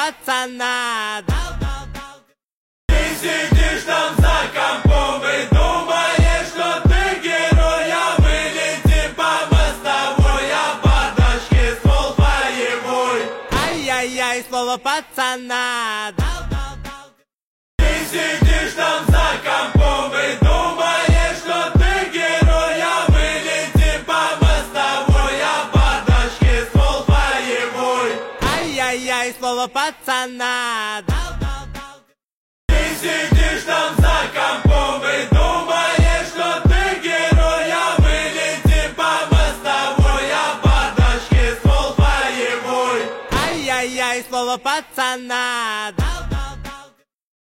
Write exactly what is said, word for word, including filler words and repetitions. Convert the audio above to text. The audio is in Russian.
пацана. Ты сидишь там за компом и думаешь, что ты герой, а вылети по мостовой, а по дошке ствол боевой. Ай-яй-яй, слово пацана. Ты сидишь там за компом и думаешь, что ты герой, а вылети по мостовой, а по дошке ствол боевой. Ай-яй-яй, слово пацана. Ты сидишь там за компом и думаешь, что ты герой, а вылети по мостовой, а по дошке ствол боевой. Ай-яй-яй, слово пацана.